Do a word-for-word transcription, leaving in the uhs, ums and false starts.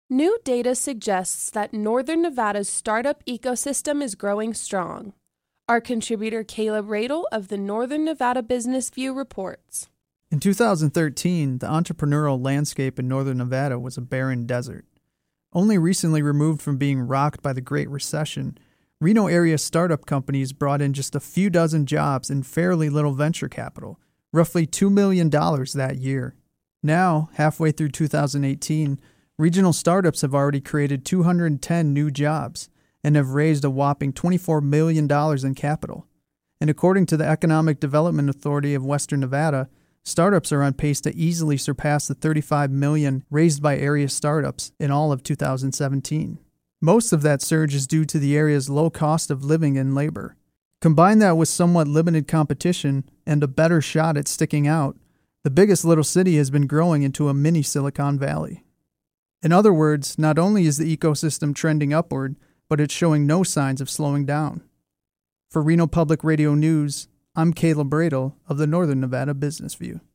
New data suggests that Northern Nevada's startup ecosystem is growing strong. Our contributor Caleb Radel of the Northern Nevada Business View reports. In two thousand thirteen, the entrepreneurial landscape in Northern Nevada was a barren desert. Only recently removed from being rocked by the Great Recession, Reno area startup companies brought in just a few dozen jobs and fairly little venture capital, roughly two million dollars that year. Now, halfway through two thousand eighteen, regional startups have already created two hundred ten new jobs and have raised a whopping twenty-four million dollars in capital. And according to the Economic Development Authority of Western Nevada, startups are on pace to easily surpass the thirty-five million dollars raised by area startups in all of two thousand seventeen. Most of that surge is due to the area's low cost of living and labor. Combine that with somewhat limited competition and a better shot at sticking out, the biggest little city has been growing into a mini Silicon Valley. In other words, not only is the ecosystem trending upward, but it's showing no signs of slowing down. For Reno Public Radio News, I'm Caleb Radel of the Northern Nevada Business View.